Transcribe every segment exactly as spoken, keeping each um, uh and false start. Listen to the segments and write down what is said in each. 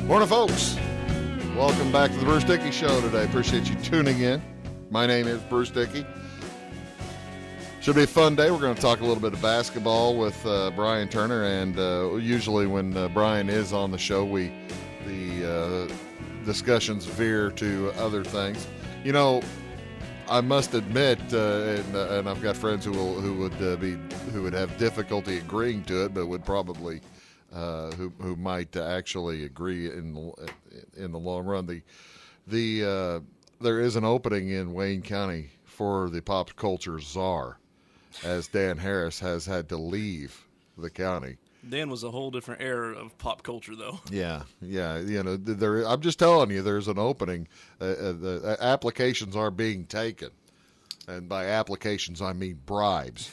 Morning, folks. Welcome back to the Bruce Dickey Show today. Appreciate you tuning in. My name is Bruce Dickey. Should be a fun day. We're going to talk a little bit of basketball with uh, Brian Turner, and uh, usually when uh, Brian is on the show, we the uh, discussions veer to other things. You know, I must admit, uh, and, uh, and I've got friends who will who would uh, be who would have difficulty agreeing to it, but would probably uh, who who might uh, actually agree in the in the long run. The the uh, there is an opening in Wayne County for the pop culture czar, as Dan Harris has had to leave the county. Dan was a whole different era of pop culture, though. Yeah, yeah. You know, there. I'm just telling you, there's an opening. Uh, uh, the uh, applications are being taken, and by applications, I mean bribes.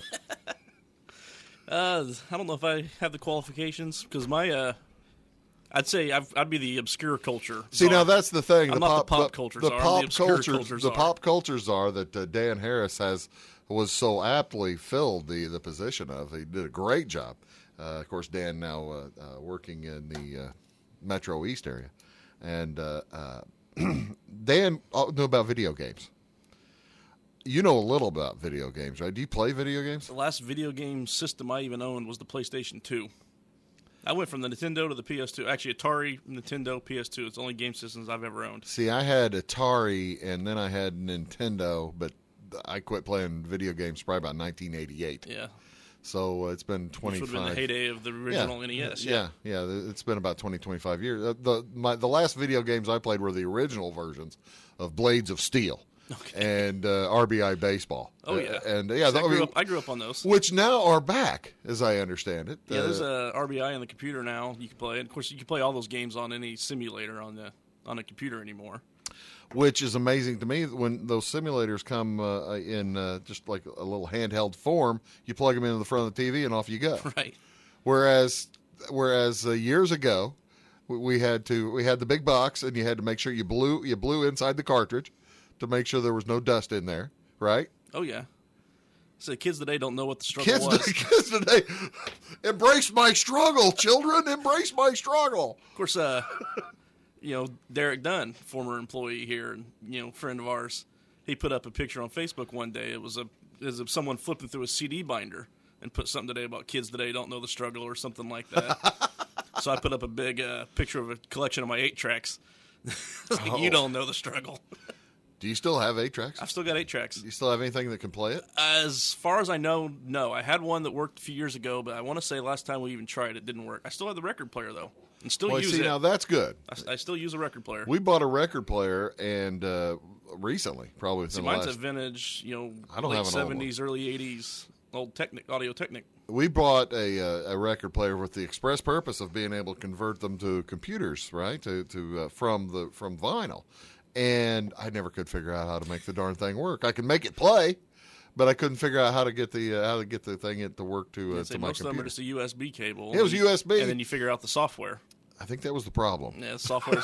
uh, I don't know if I have the qualifications because my, uh, I'd say I've, I'd be the obscure culture. See, czar. now that's the thing. I'm the not pop, the pop the, culture the czar. pop I'm the obscure culture, culture the czar. pop culture czar that uh, Dan Harris has was so aptly filled the the position of. He did a great job. Uh, of course, Dan now uh, uh, working in the uh, Metro East area, and uh, uh, Dan knew about video games. You know a little about video games, right? Do you play video games? The last video game system I even owned was the PlayStation two. I went from the Nintendo to the P S two. Actually, Atari, Nintendo, P S two. It's the only game systems I've ever owned. See, I had Atari, and then I had Nintendo, but I quit playing video games probably about nineteen eighty-eight. Yeah. So uh, it's been twenty-five. Which would have been the heyday of the original yeah, N E S. Yeah. yeah, yeah. It's been about twenty, twenty-five years. Uh, the my the last video games I played were the original versions of Blades of Steel okay. and uh, R B I Baseball. Oh yeah, uh, and yeah, so I, I, grew mean, up, I grew up on those, which now are back, as I understand it. Yeah, uh, there's a R B I on the computer now. You can play, and of course, you can play all those games on any simulator on the on a computer anymore. Which is amazing to me when those simulators come uh, in uh, just like a little handheld form. You plug them into the front of the T V and off you go. Right. Whereas, whereas uh, years ago, we had to we had the big box, and you had to make sure you blew you blew inside the cartridge to make sure there was no dust in there. Right? Oh yeah. So the kids today don't know what the struggle kids was. Today, kids today, embrace my struggle, children. Embrace my struggle. Of course, uh, you know, Derek Dunn, former employee here, and you know, friend of ours, he put up a picture on Facebook one day. It was a it was of someone flipping through a C D binder and put something today about kids today don't know the struggle or something like that. So I put up a big uh, picture of a collection of my eight tracks. Like, oh. You don't know the struggle. Do you still have eight tracks? I've still got eight tracks. Do you still have anything that can play it? As far as I know, no. I had one that worked a few years ago, but I want to say last time we even tried it didn't work. I still have the record player though, and still well, use see, it. Now that's good. I, I still use a record player. We bought a record player, and uh, recently, probably within see, the mine's last, a vintage, you know, I don't late have an seventies, early eighties, old Technic, Audio Technic. We bought a uh, a record player with the express purpose of being able to convert them to computers, right? To to uh, from the from vinyl. And I never could figure out how to make the darn thing work. I could make it play, but I couldn't figure out how to get the uh, how to get the thing to work to, uh, to my most computer. of them are just a U S B cable. It was and, U S B, and then you figure out the software. I think that was the problem. Yeah, the software.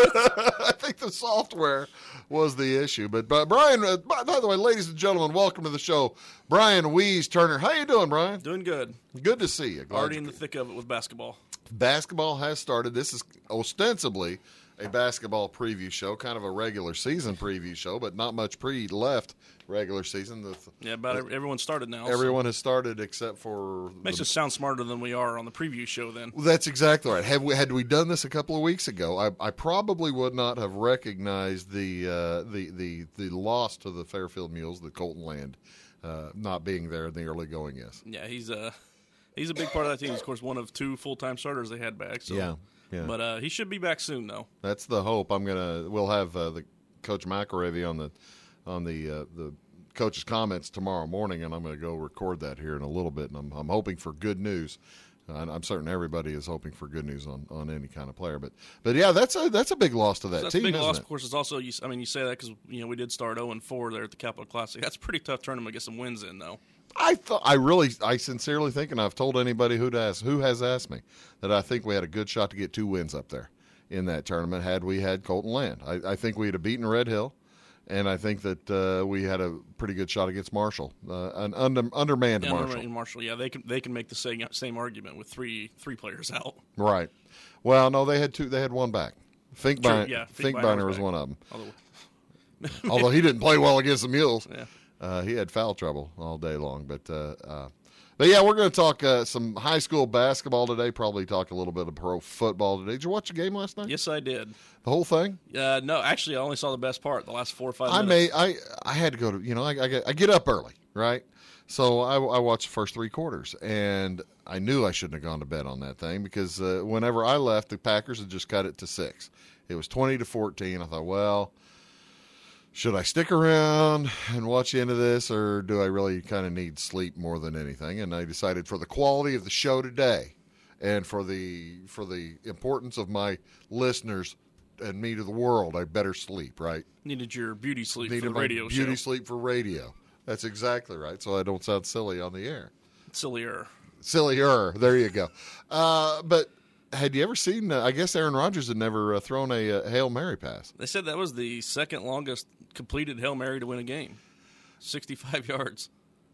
I think the software was the issue. But, but Brian, uh, by, by the way, ladies and gentlemen, welcome to the show, Brian Weeze Turner. How you doing, Brian? Doing good. Good to see you. Glad Already you in the thick of it with basketball. Basketball has started. This is ostensibly a basketball preview show, kind of a regular season preview show, but not much pre left regular season. The, yeah, about the, everyone started now. Everyone so. has started except for makes the, us sound smarter than we are on the preview show. Then that's exactly right. Had we had we done this a couple of weeks ago, I, I probably would not have recognized the uh, the the the loss to the Fairfield Mules, the Colton Land, uh, not being there in the early going. Yes. Yeah, he's a he's a big part of that team. He's of course one of two full time starters they had back. So. Yeah. Yeah. But uh, he should be back soon, though. That's the hope. I'm gonna. We'll have uh, the Coach McElravy on the on the uh, the coach's comments tomorrow morning, and I'm going to go record that here in a little bit. And I'm I'm hoping for good news. Uh, I'm certain everybody is hoping for good news on, on any kind of player. But but yeah, that's a that's a big loss to that so that's team. A big isn't loss, it? of course. Is also you, I mean you say that because you know we did start oh and four there at the Capital Classic. That's a pretty tough tournament to get some wins in, though. I thought I really, I sincerely think, and I've told anybody who'd ask, who has asked me, that I think we had a good shot to get two wins up there in that tournament had we had Colton Land. I, I think we'd have beaten Red Hill, and I think that uh, we had a pretty good shot against Marshall, uh, an under, undermanned yeah, Marshall. In Marshall, yeah, they can they can make the same same argument with three three players out. Right. Well, no, they had two. They had one back. Finkbeiner, yeah, Finkbeiner, Finkbeiner was was one of them. Although, Although he didn't play well against the Mules. yeah. Uh, he had foul trouble all day long. But, uh, uh, but yeah, we're going to talk uh, some high school basketball today, probably talk a little bit of pro football today. Did you watch the game last night? Yes, I did. The whole thing? Uh, no, actually, I only saw the best part, the last four or five I minutes. may, I I had to go to, you know, I, I, get, I get up early, right? So I, I watched the first three quarters, and I knew I shouldn't have gone to bed on that thing because uh, whenever I left, the Packers had just cut it to six. It was twenty to fourteen. I thought, well, should I stick around and watch the end of this, or do I really kind of need sleep more than anything? And I decided for the quality of the show today and for the for the importance of my listeners and me to the world, I better sleep, right? Needed your beauty sleep Needed for the my radio beauty show. sleep for radio. That's exactly right, so I don't sound silly on the air. Sillier. Sillier. There you go. Uh, but had you ever seen, uh, I guess Aaron Rodgers had never uh, thrown a uh, Hail Mary pass. They said that was the second longest completed Hail Mary to win a game. sixty-five yards.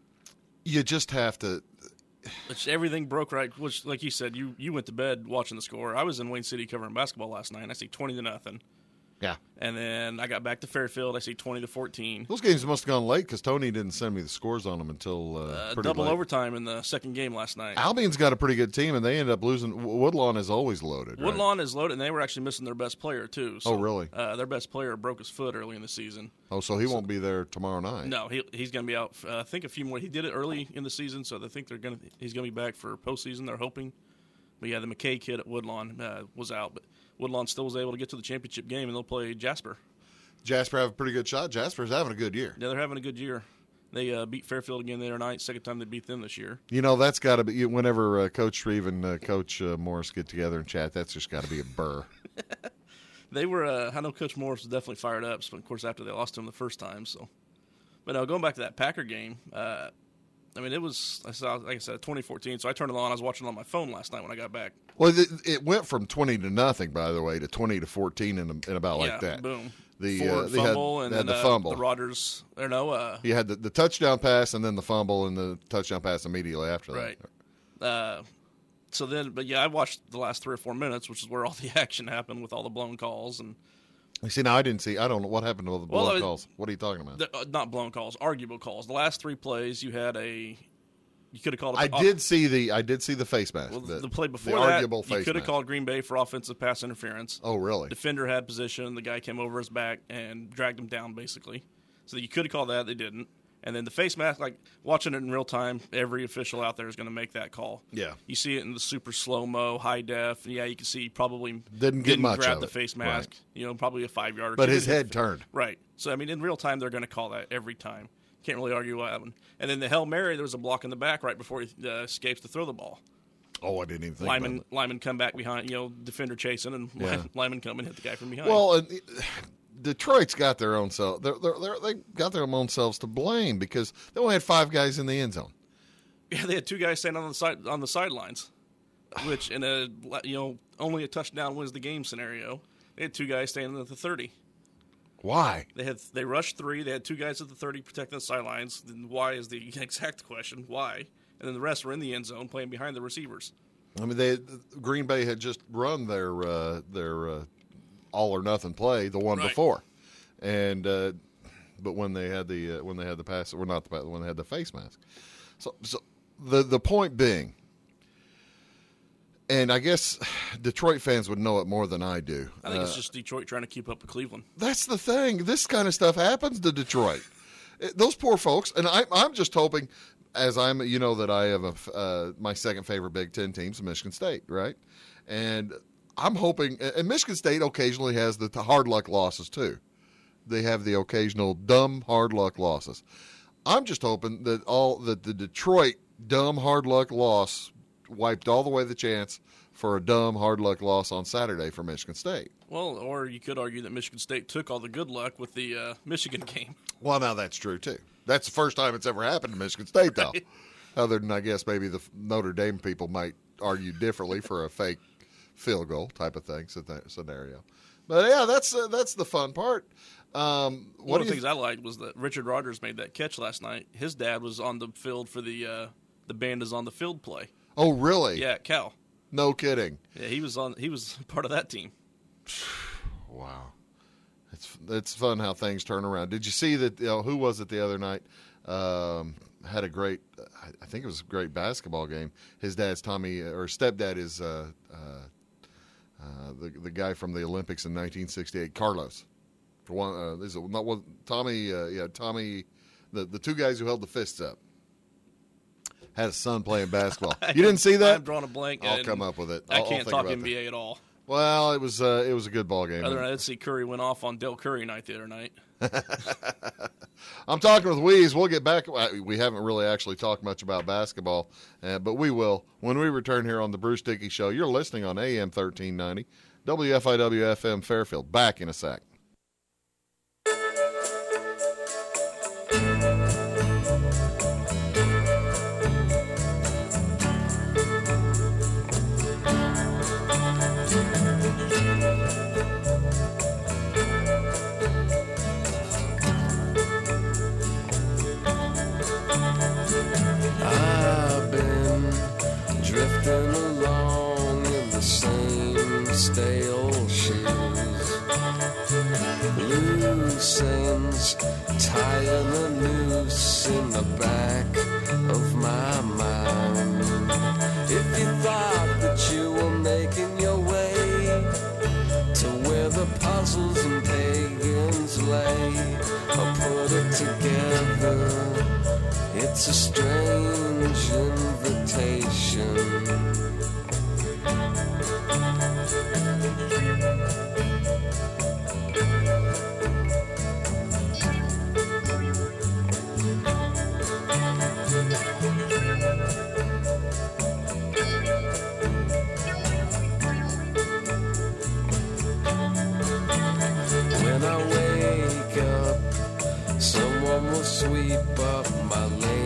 You just have to. Which everything broke right, which, like you said, you, you went to bed watching the score. I was in Wayne City covering basketball last night, and I see twenty to nothing. Yeah. And then I got back to Fairfield. I see twenty to fourteen. Those games must have gone late because Tony didn't send me the scores on them until uh, Uh, pretty double late. overtime in the second game last night. Albion's got a pretty good team, and they ended up losing. Woodlawn is always loaded. Right? Woodlawn is loaded, and they were actually missing their best player, too. So, Oh, really? Uh, their best player broke his foot early in the season. Oh, so he won't be there tomorrow night. No, he, he's going to be out. Uh, I think a few more. He did it early in the season, so they think they're going to. He's going to be back for postseason. They're hoping. But yeah, the McKay kid at Woodlawn uh, was out, but Woodlawn still was able to get to the championship game, and they'll play Jasper. Jasper have a pretty good shot. Jasper's having a good year. Yeah, they're having a good year. They uh, beat Fairfield again the other night. Second time they beat them this year. You know, that's got to be whenever uh, Coach Shreve and uh, Coach uh, Morris get together and chat. That's just got to be a burr. They were. Uh, I know Coach Morris was definitely fired up. But of course, after they lost to him the first time. So, but uh, going back to that Packer game, uh, I mean, it was. I saw, like I said, twenty fourteen. So I turned it on. I was watching it on my phone last night when I got back. Well, it, it went from twenty to nothing, by the way, to twenty to fourteen in, in about like yeah, that. Boom. The Ford uh, they fumble had, and they had then the uh, fumble. the Rodgers. Or no, uh, You had the, the touchdown pass and then the fumble and the touchdown pass immediately after that. right. Uh, so then, but yeah, I watched the last three or four minutes, which is where all the action happened with all the blown calls and You see, now I didn't see. I don't know what happened to all the Well, blown I- calls. What are you talking about? the, uh, not blown calls, arguable calls. The last three plays, you had a. You could have called. A, I did see the. I did see the face mask. Well, the, the play before the that, arguable you face could have mask. called Green Bay for offensive pass interference. Oh, really? Defender had position. The guy came over his back and dragged him down, basically. So you could have called that. They didn't. And then the face mask, like watching it in real time, every official out there is going to make that call. Yeah. You see it in the super slow mo, high def. Yeah, you can see he probably Didn't get much grab of the it. face mask. Right. You know, probably a five yard. But his head turned. Right. So I mean, in real time, they're going to call that every time. Can't really argue what happened. And then the Hail Mary, there was a block in the back right before he uh, escapes to throw the ball. Oh, I didn't even think Lyman, about it. Lyman come back behind, you know, defender chasing, and Yeah. Lyman, Lyman come and hit the guy from behind. Well, and Detroit's got their own self. They're, they're, they're, they got their own selves to blame because they only had five guys in the end zone. yeah, they had two guys standing on the side on the sidelines, which in a you know only a touchdown wins the game scenario. They had two guys standing at the thirty. Why? They had they rushed three. They had two guys at the thirty protecting the sidelines. Then why is the exact question? Why? And then the rest were in the end zone playing behind the receivers. I mean, they Green Bay had just run their uh, their uh, all or nothing play the one Right. before, and uh, but when they had the uh, when they had the pass, or not the pass, when they had the face mask. So, so the the point being, and I guess Detroit fans would know it more than I do. I think Uh, it's just Detroit trying to keep up with Cleveland. That's the thing. This kind of stuff happens to Detroit. It- Those poor folks, and I, I'm just hoping, as I'm, you know, that I have a, f- uh, my second favorite Big Ten team's Michigan State, right? And I'm hoping, and Michigan State occasionally has the t- hard luck losses too. They have the occasional dumb hard luck losses. I'm just hoping that all that the Detroit dumb hard luck loss wiped all the way the chance for a dumb hard luck loss on Saturday for Michigan State. Well, or you could argue that Michigan State took all the good luck with the uh, Michigan game. Well, now that's true, too. That's the first time it's ever happened to Michigan State, though. Right. Other than, I guess, maybe the Notre Dame people might argue differently for a fake field goal type of thing scenario. But, yeah, that's uh, that's the fun part. Um, what One do of the you things I liked was that Richard Rodgers made that catch last night. His dad was on the field for the uh, the band is on the field play. Oh, really? Yeah, at Cal. No kidding. Yeah, he was on. He was part of that team. Wow. It's it's fun how things turn around. Did you see that? You know, who was it the other night? Um, had a great, I think it was a great basketball game. His dad's Tommy, or stepdad is uh, uh, uh, the the guy from the Olympics in nineteen sixty-eight, Carlos. For one, uh, this is not one Tommy. Uh, yeah, Tommy, the the two guys who held the fists up. Had a son playing basketball. You didn't see that? I'm drawing a blank. I'll come up with it. I I'll, can't I'll talk about N B A that. at all. Well, it was uh, it was a good ball game. Other than I did see Curry went off on Del Curry night the other night. I'm talking with Weeze. We'll get back. We haven't really actually talked much about basketball, uh, but we will when we return here on the Bruce Dickey Show. You're listening on A M thirteen ninety, W F I W F M Fairfield. Back in a sec. I've been drifting along in the same stale shoes, loose ends tying a noose in the back of my mind. If you thought that you were making your way to where the puzzles and pagans lay, or put it together, it's a strange invitation. When I wake up, someone will sweep up my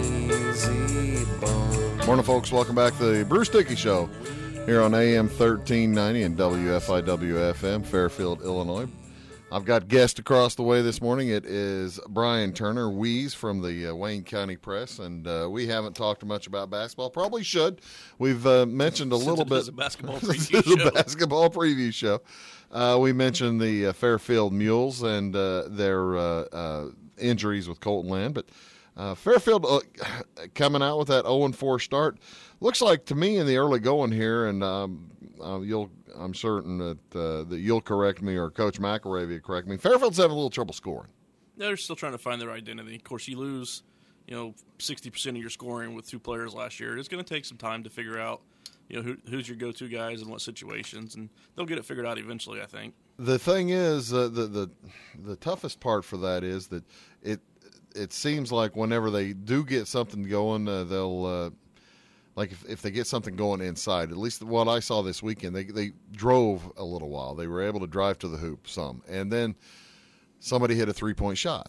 lazy bones. Morning, folks. Welcome back to the Bruce Dickey Show here on A M thirteen ninety and W F I W F M, Fairfield, Illinois. I've got guests across the way this morning. It is Brian Turner, Weeze from the uh, Wayne County Press, and uh, we haven't talked much about basketball. Probably should. We've uh, mentioned a Since little it bit. is a basketball This preview is a show. basketball preview show. Uh, we mentioned the uh, Fairfield Mules and uh, their uh, uh, injuries with Colton Land, but uh, Fairfield uh, coming out with that oh and four start. Looks like to me in the early going here, and um, uh, you'll, I'm certain that uh, that you'll correct me or Coach McElravy will correct me. Fairfield's having a little trouble scoring. They're still trying to find their identity. Of course, you lose, you know, sixty percent of your scoring with two players last year. It's going to take some time to figure out, you know, who, who's your go-to guys and what situations, and they'll get it figured out eventually, I think. The thing is, uh, the the the toughest part for that is that it it seems like whenever they do get something going, uh, they'll uh, like if, if they get something going inside. At least what I saw this weekend, they they drove a little while. They were able to drive to the hoop some, and then somebody hit a three point shot.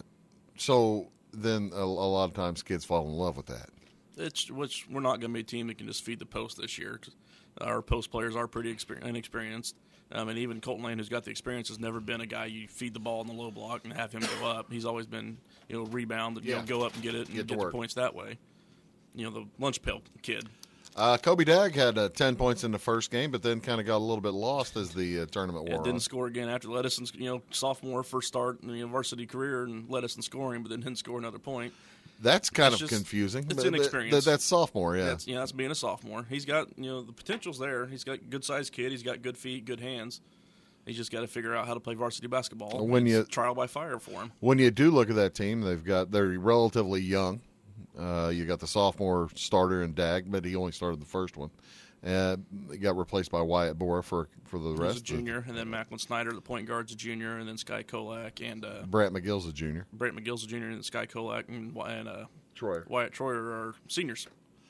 So then a, a lot of times kids fall in love with that. It's which we're not going to be a team that can just feed the post this year. Our post players are pretty exper- inexperienced. Um, and even Colton Lane, who's got the experience, has never been a guy you feed the ball in the low block and have him go up. He's always been, you know, rebound, you Yeah. know, go up and get it and Get get, to the work. points that way. You know, the lunch pail kid. Uh, Kobe Dagg had uh, ten points in the first game, but then kind of got a little bit lost as the uh, tournament Yeah, wore didn't on. score again after Ledison's, you know, sophomore first start in the you know, varsity career and Ledison scoring, but then didn't score another point. That's kind It's of just- confusing. it's But th- inexperience. th- that's sophomore, yeah. That's, you know, that's being a sophomore. He's got, you know, the potential's there. He's got a good-sized kid. He's got good feet, good hands. He's just got to figure out how to play varsity basketball. When It's you- trial by fire for him. When you do look at that team, they've got they're relatively young. Uh, you got the sophomore starter in Dagg, but he only started the first one. Uh, he got replaced by Wyatt Bora for for the He's rest. a junior, and then Macklin Snyder, the point guard's a junior, and then Sky Kolak and uh, Of, Brett McGill's a junior. Brent McGill's a junior, and then Sky Kolak and, Wy- and uh, Troy. Wyatt Troyer are seniors.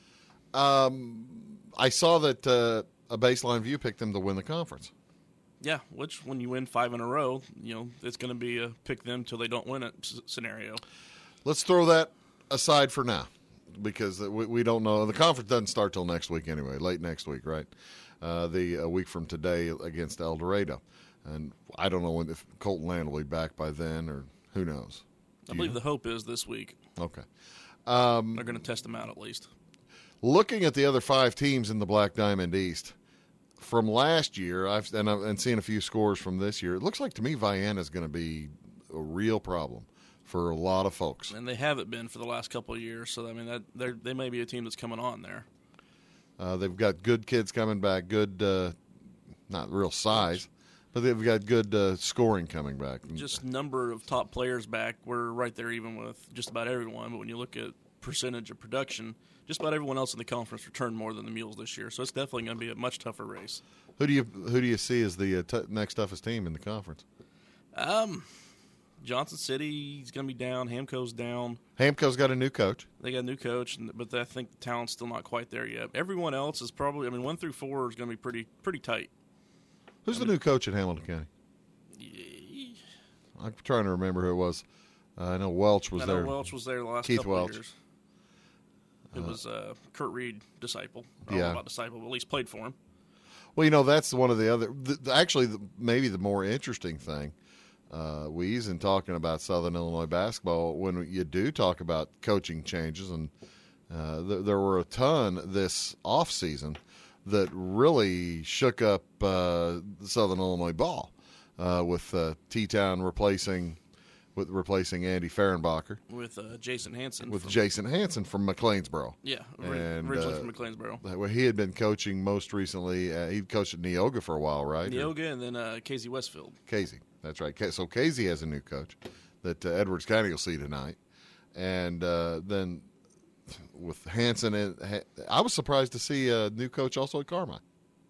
I saw that uh, a Baseline View picked them to win the conference. Yeah, which when you win five in a row, you know it's going to be a pick them till they don't win it s- scenario. Let's throw that aside for now because we, we don't know. The conference doesn't start till next week anyway, late next week, right? Uh, the a week from today against El Dorado. And I don't know when, if Colton Land will be back by then or who knows. I believe the hope is this week. Okay. They're going to test them out at least. Looking at the other five teams in the Black Diamond East, from last year, I've and, I've and seen a few scores from this year. It looks like to me Vienna is going to be a real problem for a lot of folks. And they haven't been for the last couple of years. So I mean, that they they may be a team that's coming on there. Uh, they've got good kids coming back, good, uh, not real size, but they've got good uh, scoring coming back. Just number of top players back, we're right there even with just about everyone. But when you look at percentage of production, just about everyone else in the conference returned more than the Mules this year. So it's definitely going to be a much tougher race. Who do you who do you see as the uh, t- next toughest team in the conference? Um, Johnson City's going to be down. Hamco's down. Hamco's got a new coach. They got a new coach, but I think the talent's still not quite there yet. Everyone else is probably, I mean, one through four is going to be pretty pretty tight. Who's I the mean, new coach at Hamilton County? Yeah, I'm trying to remember who it was. Uh, I know Welch was I know there. Welch was there the last Keith couple Welch. of years. It uh, was uh, Kurt Reed, disciple. I don't yeah. know about disciple, but at least played for him. Well, you know, that's one of the other, the, the, actually, the, maybe the more interesting thing, uh, Weeze, in talking about Southern Illinois basketball, when you do talk about coaching changes, and uh, th- there were a ton this offseason that really shook up uh, Southern Illinois ball uh, with uh, T-Town replacing with replacing Andy Fehrenbacher. With uh, Jason Hansen. With from, Jason Hansen from McLeansboro. Yeah, and, originally uh, from McLeansboro. Well, he had been coaching most recently. Uh, he coached at Neoga for a while, right? Neoga and then uh, Casey Westfield. Casey, that's right. So Casey has a new coach that uh, Edwards County will see tonight. And uh, then with Hansen, and, I was surprised to see a new coach also at Carmi.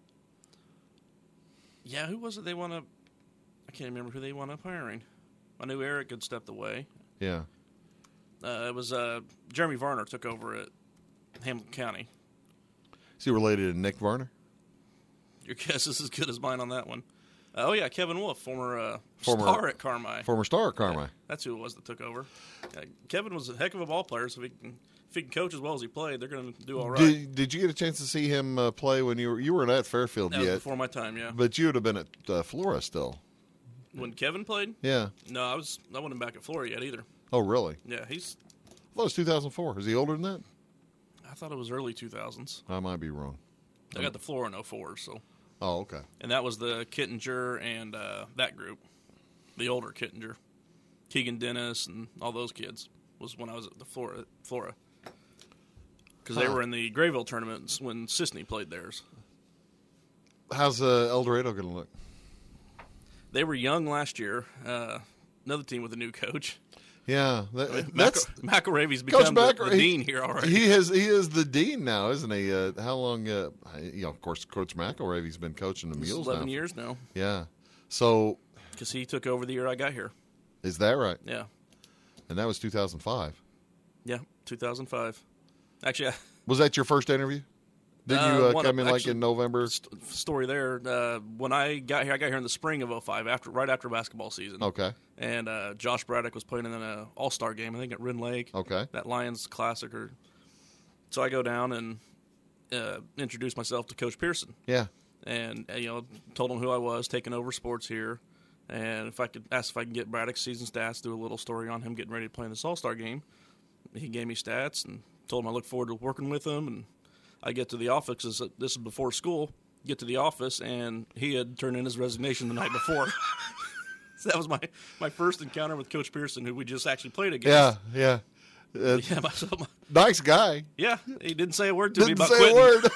Yeah, who was it they wound up? I can't remember who they wound up hiring. I knew Eric had stepped away. Yeah. Uh, it was uh, Jeremy Varner took over at Hamilton County. Is he related to Nick Varner? Your guess is as good as mine on that one. Uh, oh, yeah, Kevin Wolf, former, uh, Former- star at Carmi. Former star at Carmi. Yeah, that's who it was that took over. Uh, Kevin was a heck of a ball player, so if he can, if he can coach as well as he played, they're going to do all right. Did, did you get a chance to see him uh, play when you were you weren't at Fairfield that was yet? before my time, yeah. But you would have been at uh, Flora still. When Kevin played? Yeah. No, I was. I wasn't back at Florida yet either. Oh, really? Yeah, he's. I thought it was two thousand four. Is he older than that? I thought it was early two thousands. I might be wrong. I got the floor in oh four, so. Oh, okay. And that was the Kittinger and uh, that group, the older Kittinger, Keegan Dennis, and all those kids was when I was at the Flora, Flora, because they Huh. were in the Grayville tournament when Sisney played theirs. How's uh, El Dorado going to look? They were young last year. Uh, another team with a new coach. Yeah, that, that's Mac- McElravy's Coach become the, Mac- the he- dean here already. He has he is the dean now, isn't he? Uh, how long? Uh, you know, of course, Coach McElravy's been coaching the It's Mules eleven now. years now, Yeah. So because he took over the year I got here. is that right? Yeah, And that was two thousand five. yeah, two thousand five. Actually, I, Was that your first interview? Did Uh, you uh, one come of- in like actually- in November? st- story there. Uh, when I got here, I got here in the spring of oh five, after right after basketball season. Okay. And uh, Josh Braddock was playing in an All Star game, I think at Rin Lake. Okay. That Lions Classic. Or so I go down and uh, introduce myself to Coach Pearson, Yeah. and uh, you know, told him who I was, taking over sports here, and if I could ask if I can get Braddock's season stats, do a little story on him getting ready to play in this All Star game. He gave me stats and told him I look forward to working with him. And I get to the office. This is before school. Get to the office, and he had turned in his resignation the night before. So that was my, my first encounter with Coach Pearson, who we just actually played against. Yeah. Yeah. Uh, Yeah, my, so my- nice guy. yeah, he didn't say a word to me Didn't about say quitting. a word.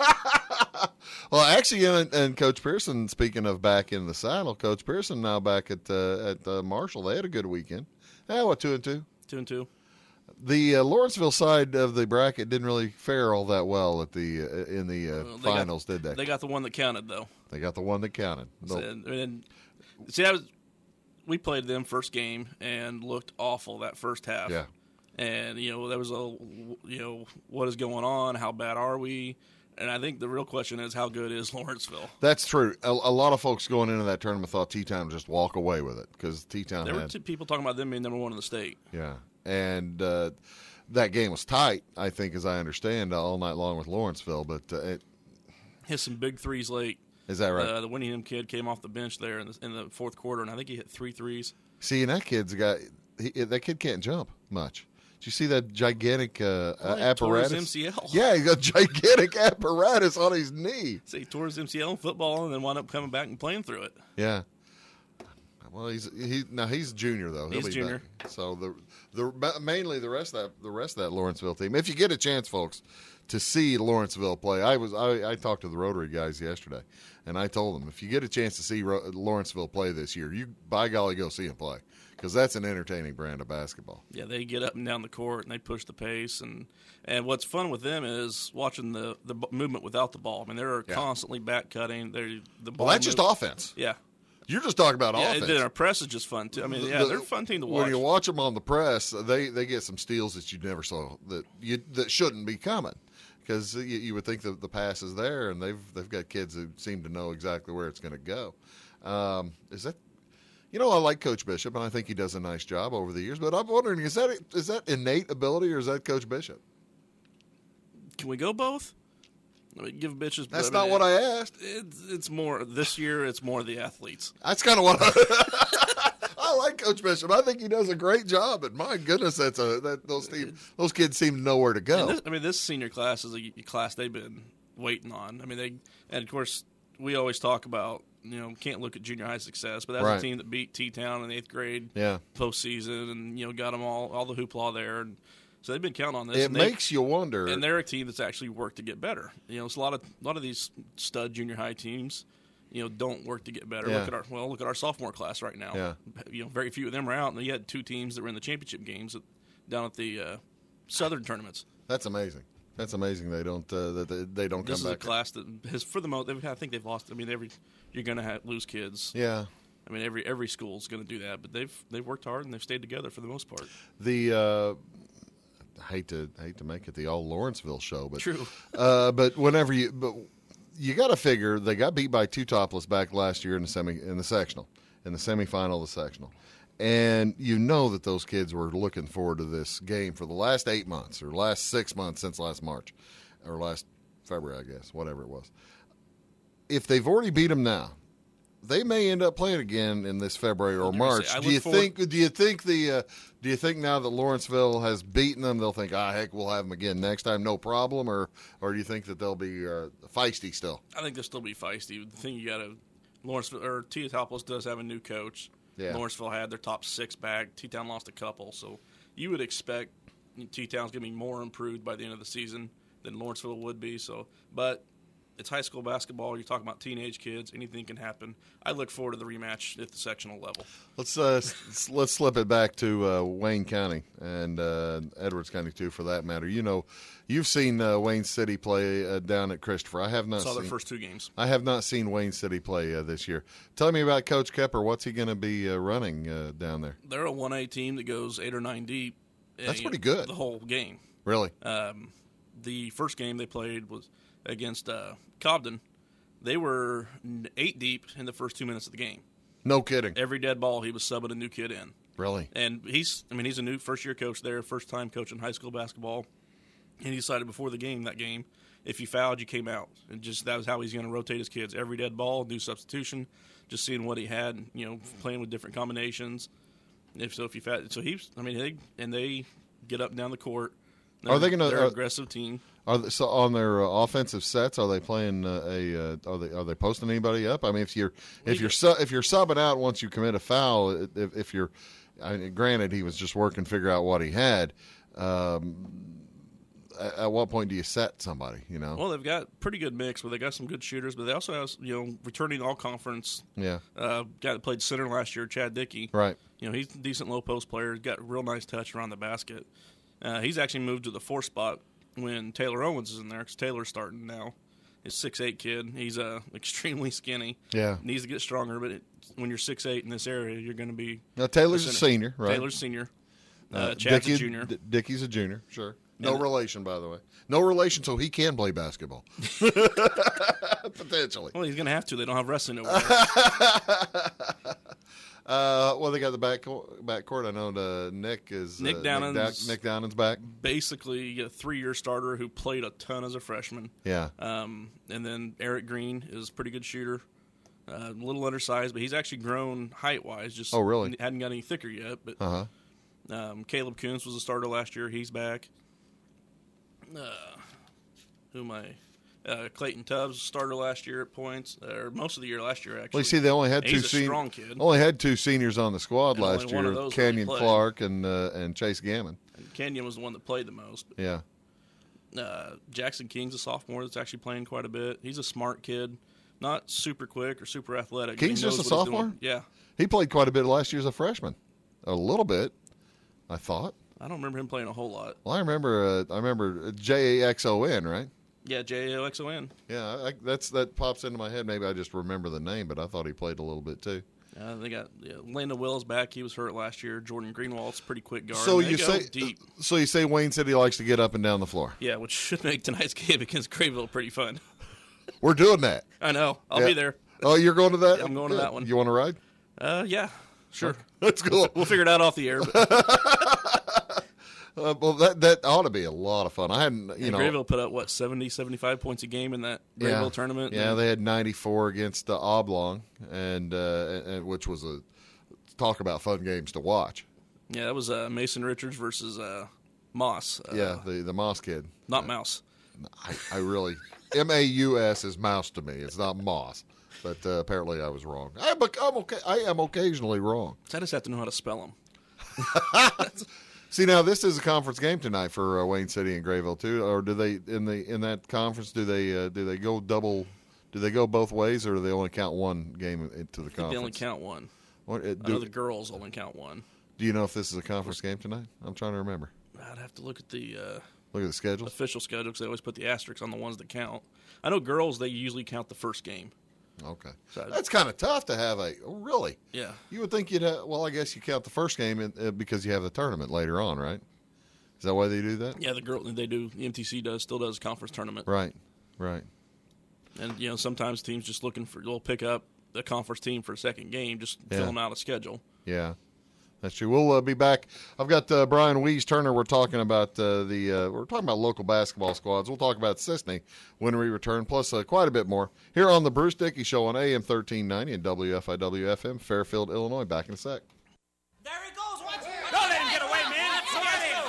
Well, actually, and, and Coach Pearson, speaking of back in the saddle, Coach Pearson now back at uh, at uh, Marshall. They had a good weekend. Yeah, what, two and two? Two and two. The uh, Lawrenceville side of the bracket didn't really fare all that well at the uh, in the uh, Well, they finals, got, did they? They got the one that counted, though. They got the one that counted. No- And, and see, I was, we played them first game and looked awful that first half. Yeah. And you know there was a you know what is going on? How bad are we? And I think the real question is how good is Lawrenceville? That's true. A, a lot of folks going into that tournament thought T-Town would just walk away with it because T-Town There had were two people talking about them being number one in the state. yeah, and uh, that game was tight. I think, as I understand, all night long with Lawrenceville. But uh, it, Hit some big threes late. is that right? Uh, the Winningham kid came off the bench there in the, in the fourth quarter, and I think he hit three threes. See, and that kid's got he, that kid can't jump much. Did you see that gigantic uh, Oh, he uh, tore his apparatus? M C L. Yeah, he got a gigantic apparatus on his knee. So he tore his M C L in football and then wound up coming back and playing through it. Yeah. Well, he's he now he's junior though. He'll He's be junior. back. So the the mainly the rest of that the rest of that Lawrenceville team. If you get a chance, folks, to see Lawrenceville play, I was I, I talked to the Rotary guys yesterday, and I told them if you get a chance to see Ro- Lawrenceville play this year, you by golly go see them play because that's an entertaining brand of basketball. Yeah, they get up and down the court and they push the pace, and and what's fun with them is watching the the b- movement without the ball. I mean, they're Yeah. constantly back cutting. They're the ball. Well, that's just moves- offense. Yeah, You're just talking about yeah. offense. And then our press is just fun too. I mean, yeah, The- they're a fun team to When watch. you watch them on the press, they, they get some steals that you never saw that you that shouldn't be coming because you, you would think that the pass is there, and they've they've got kids who seem to know exactly where it's going to go. Um, is that you know I like Coach Bishop, and I think he does a nice job over the years. But I'm wondering is that is that innate ability or is that Coach Bishop? Can we go both? I mean, give bitches. That's I not mean, what I asked. It's, it's more this year. It's more the athletes. That's kind of what I. I like Coach Bishop. I think he does a great job. But my goodness, that's a that those team, those kids seem to know where to And go. this, I mean, this senior class is a class they've been waiting on. I mean, they and of course we always talk about you know can't look at junior high success, but that's Right. a team that beat T-Town in eighth grade Yeah, postseason, and you know got them all all the hoopla there, and so they've been counting on this. it and they- makes you wonder. and they're a team that's actually worked to get better. You know, it's a lot of a lot of these stud junior high teams. You know, don't work to get better. Yeah. Look at our well, look at our sophomore class right now. Yeah. You know, very few of them are out, and you had two teams that were in the championship games at, down at the uh, Southern tournaments. That's amazing. That's amazing. They don't uh, that they, they don't This is come a back. class that has, for the most, I think they've lost. I mean, every you're going to lose kids. Yeah. I mean, every every school's going to do that, but they've they've worked hard and they've stayed together for the most part. The uh, I hate to hate to make it the all Lawrenceville show, but True. uh, but whenever you but you got to figure they got beat by two topless back last year in the semi in the sectional in the semifinal of the sectional. And you know that those kids were looking forward to this game for the last eight months or last six months since last March or last February, I guess, whatever it was. If they've already beat them now, they may end up playing again in this February or I was gonna March. say, I Do look you forward- think? Do you think the? Uh, do you think now that Lawrenceville has beaten them, they'll think, ah, heck, we'll have them again next time, no problem, or or do you think that they'll be uh, feisty still? I think they'll still be feisty. The thing you got to Lawrenceville or Teotopolis does have a new coach. Yeah. Lawrenceville had their top six back. T-Town lost a couple, so you would expect T-Town's going to be more improved by the end of the season than Lawrenceville would be. So, but it's high school basketball. You're talking about teenage kids. Anything can happen. I look forward to the rematch at the sectional level. Let's uh, s- let's slip it back to uh, Wayne County and uh, Edwards County too, for that matter. You know, you've seen uh, Wayne City play uh, down at Christopher. I have not Saw seen. their first two games. I have not seen Wayne City play uh, this year. Tell me about Coach Kepper. What's he going to be uh, running uh, down there? They're a one A team that goes eight or nine deep. That's uh, pretty good. The whole game. Really? Um, the first game they played was against uh, Cobden. They were n- eight deep in the first two minutes of the game. No kidding. Every dead ball, he was subbing a new kid in. Really? And he's, I mean, he's a new first-year coach there, first-time coaching high school basketball. And he decided before the game, that game, if you fouled, you came out. And just that was how he's going to rotate his kids. Every dead ball, new substitution, just seeing what he had, you know, playing with different combinations. If so, if you fouled, so he's, I mean, they and they get up and down the court. Are they gonna- They're are- an aggressive team. Are they, so on their uh, offensive sets? Are they playing uh, a? Uh, are they are they posting anybody up? I mean, if you're if you're su- if you're subbing out once you commit a foul, if, if you're, I mean, granted he was just working to figure out what he had. Um, at, at what point do you set somebody? You know. Well, they've got pretty good mix, but they got some good shooters. But they also have, you know, returning all conference. Yeah. Uh, guy that played center last year, Chad Dickey. Right. You know, he's a decent low post player. He's got real nice touch around the basket. Uh, he's actually moved to the four spot when Taylor Owens is in there because Taylor's starting now. He's a six eight kid. He's uh, extremely skinny. Yeah. Needs to get stronger, but it, when you're six eight in this area, you're going to be. Now Taylor's a center. senior, right? Taylor's senior. Uh, Uh, Chad's Dickey- a junior. D- Dickey's a junior. Sure. No And- relation, by the way. No relation, so he can play basketball. Potentially. Well, he's going to have to. They don't have wrestling over there. Uh, well, they got the back back court. I know the Nick is Nick uh, Downan's- Nick, Dow- Nick Downan's back. Basically, a three-year starter who played a ton as a freshman. Yeah. Um, and then Eric Green is a pretty good shooter. Uh, a little undersized, but he's actually grown height-wise. Just Oh, really? hadn't got any thicker yet. But Uh huh. Um, Caleb Coons was a starter last year. He's back. Uh, who am I? Uh, Clayton Tubbs starter last year at points, or most of the year last year actually. Well, you see, they only had two. He's a sen- strong kid. Only had two seniors on the squad And last only one year: of those Canyon really played. Clark and uh, and Chase Gammon. And Kenyon was the one that played the most. But, Yeah. uh, Jackson King's a sophomore that's actually playing quite a bit. He's a smart kid, not super quick or super athletic. but he King's knows just a what he's doing. sophomore? Yeah, He played quite a bit last year as a freshman. A little bit, I thought. I don't remember him playing a whole lot. Well, I remember. Uh, I remember J A X O N, right? Yeah, J A O X O N. Yeah, I, that's that pops into my head. Maybe I just remember the name, but I thought he played a little bit too. Uh, they got yeah, Landon Wills back. He was hurt last year. Jordan Greenwald's a pretty quick guard. So They you go say, deep. so you say Wayne City likes to get up and down the floor. Yeah, which should make tonight's game against Grayville pretty fun. We're doing that. I know. I'll Yeah. be there. Oh, you're going to that? Yeah, I'm going to Good. that one. You want to ride? Uh, yeah, sure. That's cool. We'll figure it out off the air. But Uh, well, that that ought to be a lot of fun. I hadn't, you and know, Grayville put up what seventy, seventy-five points a game in that Grayville yeah, tournament. Yeah, And they had ninety-four against the Oblong, and, uh, and which was a talk about fun games to watch. yeah, that was uh, Mason Richards versus uh, Moss. Uh, Yeah, the the Moss kid. not Mouse. I, I really M A U S is mouse to me. It's not Moss, but uh, apparently I was wrong. I'm, I'm okay. I am occasionally wrong. I just have to know how to spell them. See, now this is a conference game tonight for uh, Wayne City and Grayville too. Or do they in the in that conference? Do they uh, do they go double? Do they go both ways, or do they only count one game into the conference? They only count one. What, uh, I do, know the girls only count one. do you know if this is a conference game tonight? I'm trying to remember. I'd have to look at the uh, Look at the schedules. official schedule because they always put the asterisks on the ones that count. I know girls, they usually count the first game. Okay, So- that's kind of tough to have a. Oh, really? Yeah. You would think you'd have. Well, I guess you count the first game in, uh, because you have the tournament later on, right? Is that why they do that? Yeah, the girl, they do. The M T C does, still does conference tournament. Right, right. And, you know, sometimes teams just looking for, they'll pick up the conference team for a second game, just Yeah. fill them out a schedule. Yeah, that's true. We'll uh, be back. I've got uh, Brian Wees Turner. We're talking about uh, the uh, we're talking about local basketball squads. We'll talk about Sisney when we return, plus uh, quite a bit more here on the Bruce Dickey Show on A M thirteen ninety and W F I W F M, Fairfield, Illinois. Back in a sec. There he goes. Watch it. Don't let him get away, man. Come on in.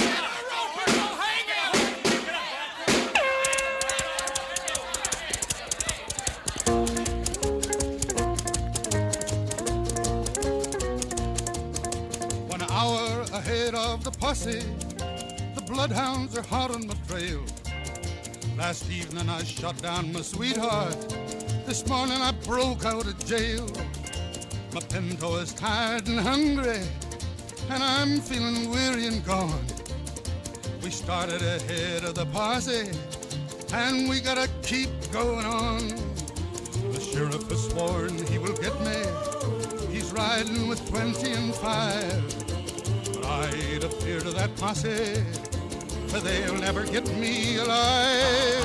One hour ahead of the posse, the bloodhounds are hot on my trail. Last evening I shot down my sweetheart. This morning I broke out of jail. My pinto is tired and hungry, and I'm feeling weary and gone. We started ahead of the posse, and we gotta keep going on. The sheriff has sworn he will get me. He's riding with twenty and five. But I ain't afeard of that posse, for they'll never get me alive.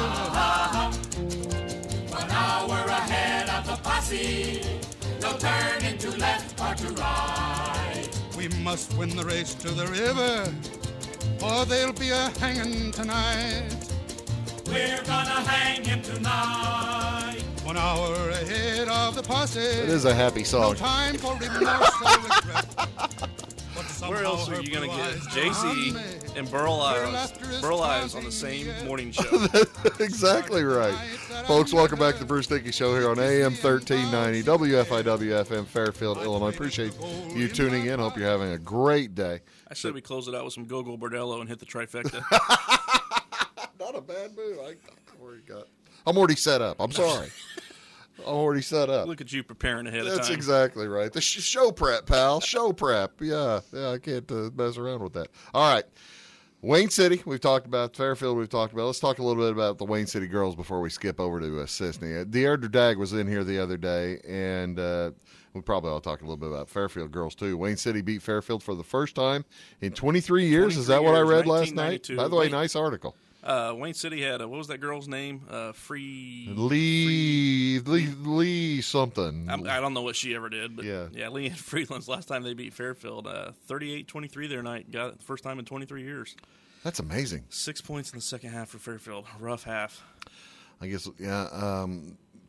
One hour ahead of the posse. No turning to left or to right. We must win the race to the river, or there'll be a hanging tonight. We're gonna hang him tonight. One hour ahead of the posse. It is a happy No song. time for remorse or regret. But Where somehow else are her you going to blue get eyes J C on me. and Burl Her Ives, laughter is Burl Ives on taunting the same me. morning show? Exactly right. Folks, welcome back to the Bruce Dickey Show here on A M thirteen ninety, W F I W F M, Fairfield, Illinois. Appreciate you tuning in. Hope you're having a great day. I said we close it out with some Go-Go Bordello and hit the trifecta. Not a bad move. I, I'm, already got, I'm already set up. I'm sorry. I'm already set up. Look at you preparing ahead of That's time. exactly right. The sh- show prep, pal. Show prep. Yeah, yeah. I can't uh, mess around with that. All right. Wayne City, we've talked about. Fairfield, we've talked about. Let's talk a little bit about the Wayne City girls before we skip over to uh, Sisney. Uh, Deirdre Dag was in here the other day, and uh, we probably ought to talk a little bit about Fairfield girls, too. Wayne City beat Fairfield for the first time in twenty-three years. Is that what I years, read last night? nineteen ninety-two. By the way, Wayne- nice article. Uh, Wayne City had a, what was that girl's name? Uh, Free Lee, Lee, Lee something. I'm, I don't know what she ever did, but Yeah. yeah, Lee and Freeland's last time they beat Fairfield, uh, thirty-eight twenty-three their night. Got it the first time in twenty-three years. That's amazing. Six points in the second half for Fairfield. Rough half. I guess, yeah. Um,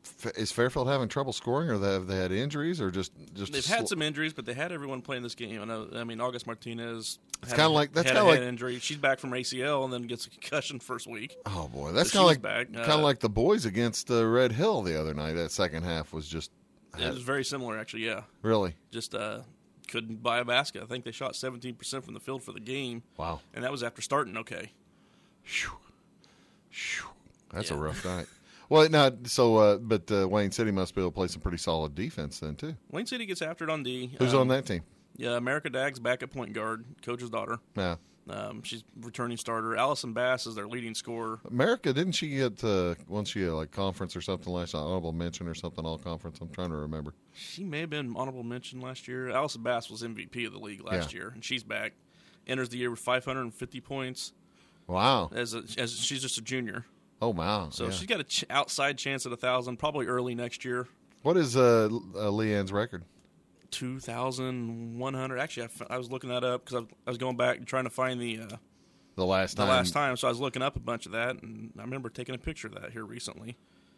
is Fairfield having trouble scoring, or have they had injuries, or just just They've a had sl- some injuries, but they had everyone playing this game. I know. I mean, August Martinez. It's had kinda a- like- that's had kinda a head like- injury. She's back from A C L and then gets a concussion first week. Oh boy, that's So kind of she's like back. kind of Uh, like the boys against uh, Red Hill the other night. That second half was just It was very similar, actually. Yeah, really just uh, couldn't buy a basket. I think they shot seventeen percent from the field for the game, wow. and that was after starting okay. Phew. Phew. That's a Yeah. rough night. Well, now so uh, but uh, Wayne City must be able to play some pretty solid defense then too. Wayne City gets after it on D. Who's Um, on that team? Yeah, America Dag's back at point guard, coach's daughter. Yeah, Um, she's returning starter. Allison Bass is their leading scorer. America, didn't she get uh, once she had like conference or something last night, honorable mention or something, all conference? I'm trying to remember. She may have been honorable mention last year. Allison Bass was M V P of the league last Yeah. year, and she's back. Enters the year with five hundred fifty points. Wow. As a, as she's just a junior, Oh wow. so yeah. she's got an ch- outside chance at a thousand, probably early next year. What is uh, uh, Leanne's record? Two thousand one hundred. Actually, I, f- I was looking that up because I, I was going back and trying to find the uh, The last the time. last time. So I was looking up a bunch of that, and I remember taking a picture of that here recently.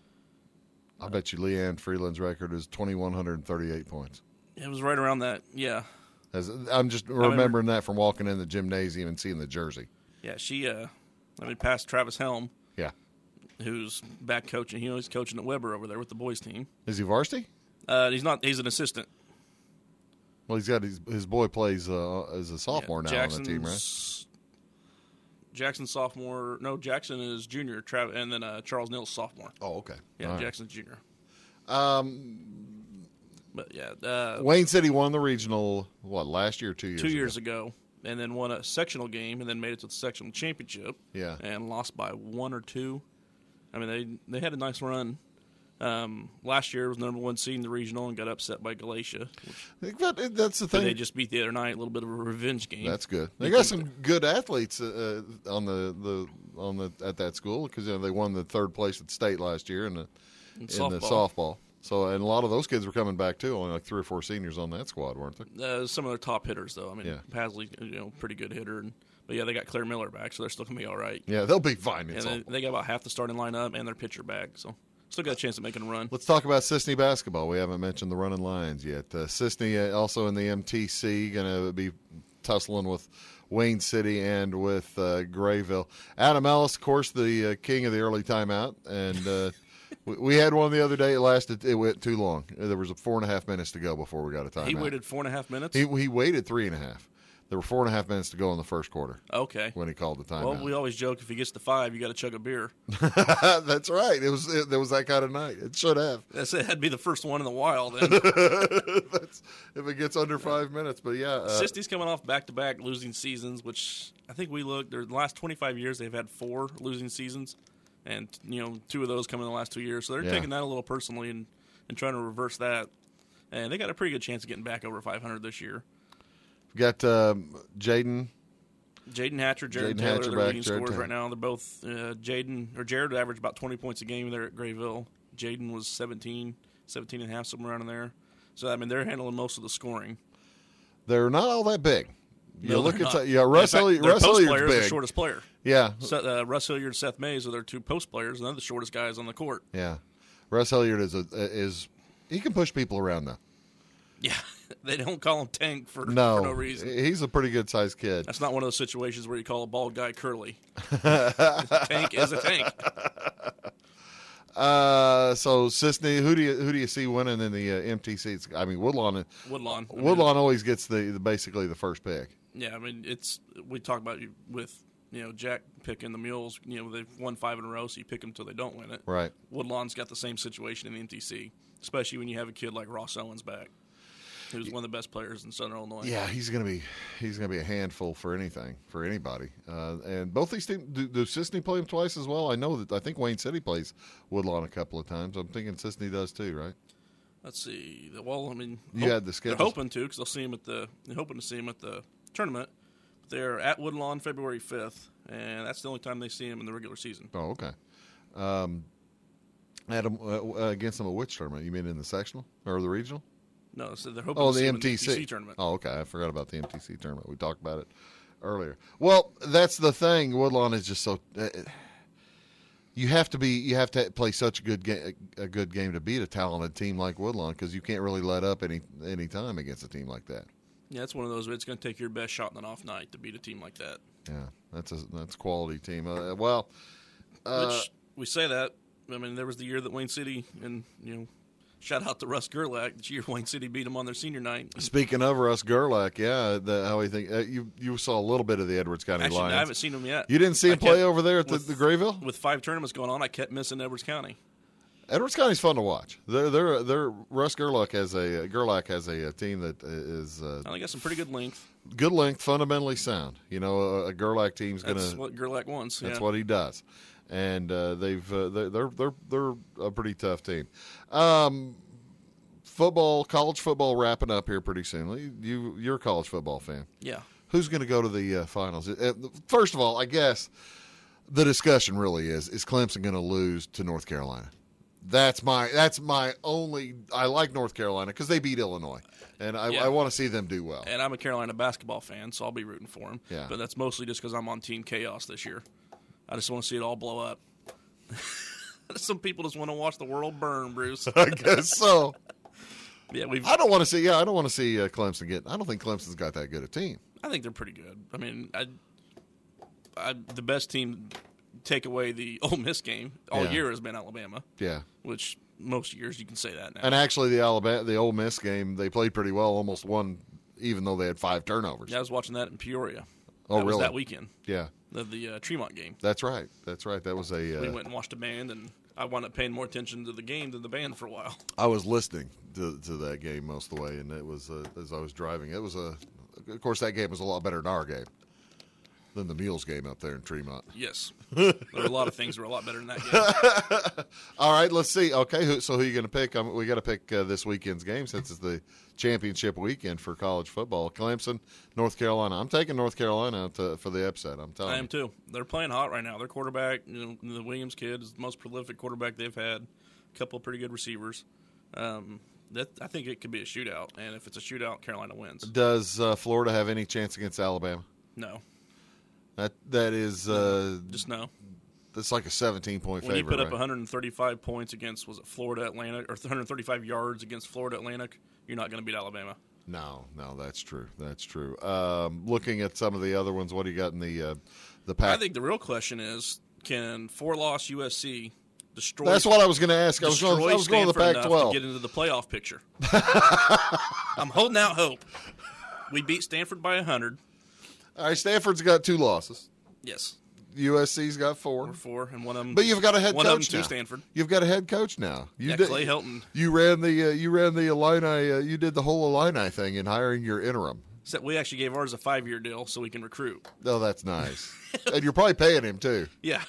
I bet you Leanne Freeland's record is twenty-one hundred thirty-eight points. It was right around that. Yeah, As, I'm just remembering that from walking in the gymnasium and seeing the jersey. yeah. She, uh, I mean, passed Travis Helm, Yeah. who's back coaching. You know, he's coaching at Weber over there with the boys team. Is he varsity? Uh, he's not. He's an assistant. Well, he's got his, his boy plays uh, as a sophomore Yeah, now on the team, right? Jackson's- Jackson's sophomore. No, Jackson is junior. Trav, and then uh, Charles Nils sophomore. Oh, okay. Yeah, All right. Jackson's junior. Um, But yeah, uh, Wayne City won the regional, what, last year or two years two ago? years ago, and then won a sectional game, and then made it to the sectional championship. Yeah. and lost by one or two. I mean, they they had a nice run. Um, last year was number one seed in the regional and got upset by Galatia. Which, That, that's the but thing. they just beat the other night. A little bit of a revenge game. That's good. They You got think some good athletes uh, on the, the on the at that school because you know, they won the third place at state last year in the In in softball. the softball. So and a lot of those kids were coming back too. Only like three or four seniors on that squad, weren't they? Uh, some of their top hitters, though. I mean, Yeah. Pasley, you know, pretty good hitter, and, but yeah, they got Claire Miller back, so they're still gonna be all right. Yeah, they'll be fine in And they, softball. they got about half the starting lineup and their pitcher back, so still got a chance of making a run. Let's talk about Sisney basketball. We haven't mentioned the Running Lions yet. Uh, Sisney uh, also in the M T C, going to be tussling with Wayne City and with uh, Grayville. Adam Ellis, of course, the uh, king of the early timeout, and uh, we, we had one the other day. It lasted. It went too long. There was four and a half minutes to go before we got a timeout. He waited four and a half minutes. He, he waited three and a half. There were four and a half minutes to go in the first quarter okay. when he called the timeout. Well, we always joke if he gets to five, you got to chug a beer. That's right. It was. It, there was that kind of night. It should have. That's it. That'd be the first one in the wild. Then That's if it gets under five minutes. But yeah, uh, Sisty's coming off back-to-back losing seasons, which I think we looked. The last twenty-five years, they've had four losing seasons, and you know, two of those come in the last two years. So they're Yeah. taking that a little personally and, and trying to reverse that. And they got a pretty good chance of getting back over five hundred this year. got um, Jaden. Jaden Hatcher, Jared Jaden Taylor, Hatcher they're back, leading Jared scorers Taylor. right now. They're both uh, Jaden or Jared averaged about twenty points a game there at Grayville. Jaden was seventeen, seventeen and a half, somewhere around in there. So I mean, they're handling most of the scoring. They're not all that big. You No, look they're at not. yeah, Russ In fact, Hilliard. their Russ post Hilliard's player is big. the shortest player. Yeah, Seth, uh, Russ Hilliard and Seth Mays are their two post players, and they're the shortest guys on the court. yeah. Russ Hilliard is a is he can push people around though. Yeah, they don't call him Tank for No, for no reason. he's a pretty good sized kid. That's not one of those situations where you call a bald guy curly. Tank is a tank. Uh, so Sisney, who do you who do you see winning in the uh, M T C? It's- I mean, Woodlawn. Woodlawn. I mean, Woodlawn always gets the, the basically the first pick. Yeah, I mean, it's we talk about you with you know Jack picking the Mules. You know they've won five in a row, so you pick them until they don't win it. Right. Woodlawn's got the same situation in the M T C, especially when you have a kid like Ross Owens back, who's one of the best players in Southern Illinois. Yeah, he's gonna be he's gonna be a handful for anything for anybody. Uh, and both these teams do, do Sisney play him twice as well? I know that I think Wayne City plays Woodlawn a couple of times. I'm thinking Sisney does too, right? Let's see. Well, I mean, You had the schedules. they're hoping to because they'll see him at the. They're hoping to see him at the tournament. But they're at Woodlawn February fifth, and that's the only time they see him in the regular season. Oh, okay. Um, Adam uh, uh, against them at which tournament? You mean in the sectional or the regional? No, so they're hoping Oh, to see the him M T in the M T C C tournament. Oh, okay. I forgot about the M T C tournament. We talked about it earlier. Well, that's the thing. Woodlawn is just so. Uh, You have to be. You have to play such a good game, a good game to beat a talented team like Woodlawn, because you can't really let up any any time against a team like that. Yeah, it's one of those where it's going to take your best shot in an off night to beat a team like that. Yeah, that's a that's a quality team. Uh, well, uh, Which we say that. I mean, there was the year that Wayne City, and you know, shout out to Russ Gerlach. The year Wayne City beat them on their senior night. Speaking of Russ Gerlach, yeah, the, how we think uh, you you saw a little bit of the Edwards County Actually, Lions. I haven't seen them yet. You didn't see I him play kept- over there at the, with- the Grayville? With five tournaments going on, I kept missing Edwards County. Edwards County's fun to watch. They're they're they're Russ Gerlach has a Gerlach has a, a team that is uh, I think got some pretty good length. good length, fundamentally sound. You know, a, a Gerlach team's gonna. That's what Gerlach wants. That's yeah. what he does, and uh, they've uh, they're they're they're they're a pretty tough team. Um, football, college football, wrapping up here pretty soon. You you're a college football fan. Yeah. Who's going to go to the uh, finals? Uh, First of all, I guess the discussion really is: is Clemson going to lose to North Carolina? That's my that's my only. I like North Carolina because they beat Illinois, and I, Yeah. I want to see them do well. And I'm a Carolina basketball fan, so I'll be rooting for them. Yeah. But that's mostly just because I'm on Team Chaos this year. I just want to see it all blow up. Some people just want to watch the world burn, Bruce. I guess so. Yeah, we've. I don't want to see. Yeah, I don't want to see uh, Clemson get. I don't think Clemson's got that good a team. I think they're pretty good. I mean, I, I, the best team, take away the Ole Miss game all Yeah. year has been Alabama, Yeah, which most years you can say that now. and actually the Alabama, the Ole Miss game, they played pretty well. Almost won, even though they had five turnovers. Yeah, I was watching that in Peoria. Oh, that was really? that weekend, Yeah, the, the uh, Tremont game. that's right. That's right. That was a. Uh, We went and watched a band, and I wound up paying more attention to the game than the band for a while. I was listening to, to that game most of the way, and it was uh, as I was driving. It was a, of course, that game was a lot better than our game, than the Mules game up there in Tremont. Yes, there were a lot of things that were a lot better than that game. All right, let's see. Okay, who, so who are you going to pick? Um, we got to pick uh, this weekend's game since it's the championship weekend for college football. Clemson, North Carolina. I'm taking North Carolina to, for the upset. I'm telling I you. am too. They're playing hot right now. Their quarterback, you know, the Williams kid, is the most prolific quarterback they've had. A couple of pretty good receivers. Um, that I think it could be a shootout, and if it's a shootout, Carolina wins. Does uh, Florida have any chance against Alabama? No, That that is uh, just no. that's like a seventeen point When you favorite. put up right? one hundred thirty-five points against, was it Florida Atlantic, or one hundred thirty-five yards against Florida Atlantic, you're not going to beat Alabama. No, no, that's true. That's true. Um, looking at some of the other ones, what do you got in the uh, the pack? I think the real question is, can four-loss U S C destroy? That's what I was going to ask. I was going. destroy I was going to the Stanford Pac enough twelve. to get into the playoff picture. I'm holding out hope. We beat Stanford by one hundred. All right, Stanford's got two losses. Yes, U S C's got four. or four, and one of them. But you've got a head one coach of them now. to Stanford. You've got a head coach now. You Yeah, did, Clay Helton. You ran the uh, you ran the Illini. Uh, you did the whole Illini thing in hiring your interim. Except we actually gave ours a five-year deal so we can recruit. Oh, that's nice. And you're probably paying him too. Yeah.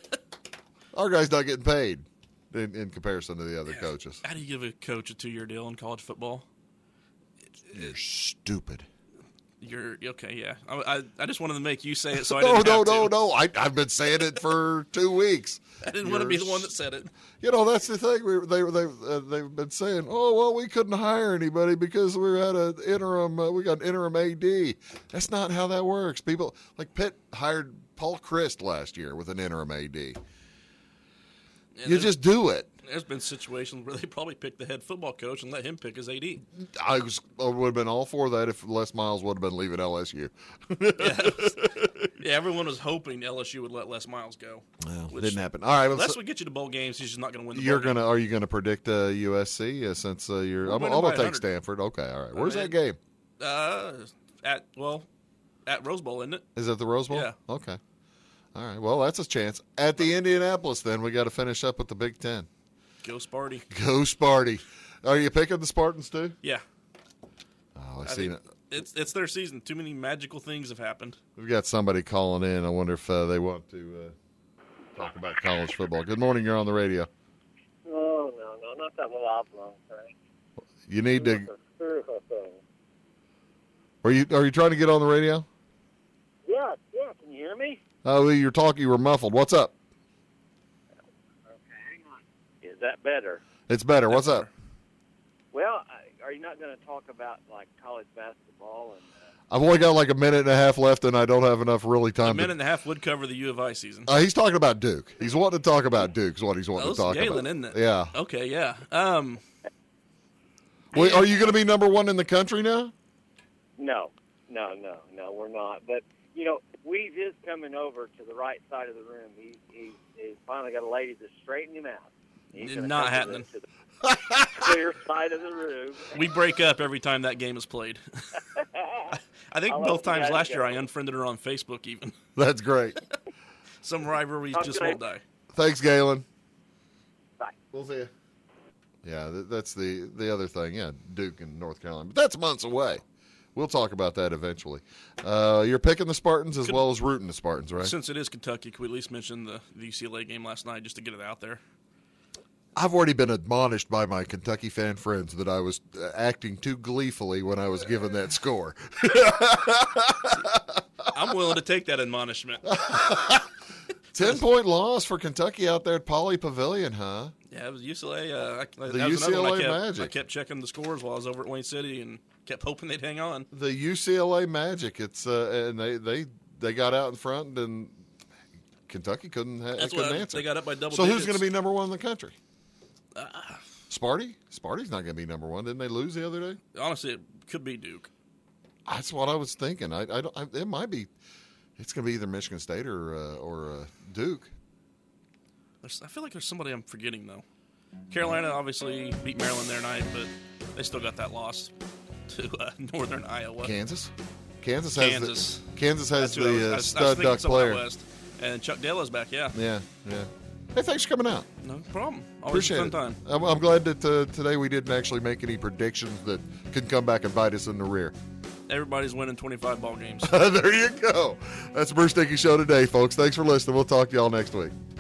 Our guy's not getting paid in, in comparison to the other coaches. How do you give a coach a two-year deal in college football? You're stupid. You're okay. Yeah. I, I, I just wanted to make you say it, so I No, didn't no, have to. no, no. I, I've been saying it for two weeks. I didn't want to be You're the one that said it. You know, that's the thing. We, they, they, uh, they've been saying, oh, well, we couldn't hire anybody because we had an interim, uh, we got an interim A D. That's not how that works. People, like Pitt hired Paul Christ last year with an interim A D. And You there's- just do it. There's been situations where they probably picked the head football coach and let him pick his A D. I, was, I would have been all for that if Les Miles would have been leaving L S U. Yeah, everyone was hoping L S U would let Les Miles go. Well, Which- didn't happen. All right, Unless let's, we get you to bowl games, he's just not going to win the you're bowl game. gonna. Are you gonna predict uh, U S C uh, since uh, you're? We're I'm, winning I'm by gonna take one hundred. Stanford. Okay, all right. Where's mean- that game? Uh, at well, at Rose Bowl, isn't it? Is it the Rose Bowl? Yeah. Okay. All right. Well, that's a chance at the Indianapolis. Then we got to finish up with the Big Ten. Go Sparty. Go Sparty. Are you picking the Spartans too? Yeah, Oh, I I see. think it's it's their season. Too many magical things have happened. We've got somebody calling in. I wonder if uh, they want to uh, talk about college football. Good morning. You're on the radio. Oh, no, no, not that long, Frank. You need to. It's a spiritual thing. Are you Are you trying to get on the radio? Yeah, yeah, can you hear me? Oh, you're talking. You were muffled. What's up? Okay, hang on. Is that better? It's better. What's up? Well, I- are you not going to talk about like college basketball and? Uh, I've only got like a minute and a half left, and I don't have enough really time. A minute to... and a half would cover the U of I season. Uh, he's talking about Duke. He's wanting to talk about Duke. Is what he's wanting Oh, to talk Galen, about. isn't it? Yeah. Okay. Yeah. Um. Wait, are you going to be number one in the country now? no, no, no, no, we're not. But you know, Weave is coming over to the right side of the room. He he he's finally got a lady to straighten him out. He's gonna Not come to the- happening. to the clear side of the room. We break up every time that game is played. I think I'll both let you times guys last go. year I unfriended her on Facebook even. That's great. Some rivalries Okay. just won't die. Thanks, Galen. Bye. We'll see you. Yeah, th- that's the, the other thing. Yeah, Duke and North Carolina. But that's months away. We'll talk about that eventually. Uh, you're picking the Spartans as Could- well as rooting the Spartans, right? Since it is Kentucky, could we at least mention the, the U C L A game last night just to get it out there? I've already been admonished by my Kentucky fan friends that I was uh, acting too gleefully when I was given that score. I'm willing to take that admonishment. Ten-point loss for Kentucky out there at Poly Pavilion, huh? Yeah, it was U C L A. Uh, I, The that was another one U C L A I kept, Magic. I kept checking the scores while I was over at Wayne City and kept hoping they'd hang on. The U C L A Magic. It's uh, and they, they they got out in front, and Kentucky couldn't ha- That's couldn't what I- answer. they got up by double So digits. who's going to be number one in the country? Sparty? Sparty's not going to be number one. Didn't they lose the other day? Honestly, it could be Duke. That's what I was thinking. I, I don't. I, it might be. It's going to be either Michigan State or uh, or uh, Duke. There's, I feel like there's somebody I'm forgetting, though. Carolina obviously beat Maryland their night, but they still got that loss to uh, Northern Iowa. Kansas. Kansas has Kansas. the Kansas has That's who I was- the I uh, was- I was stud thinking duck someone out player. West. And Chuck Della's back, yeah. Yeah, yeah. Hey, thanks for coming out. No problem. Always Appreciate a fun it. time. I'm, I'm glad that uh, today we didn't actually make any predictions that could come back and bite us in the rear. Everybody's winning twenty-five ball games. There you go. That's the Bruce Dickey Show today, folks. Thanks for listening. We'll talk to y'all next week.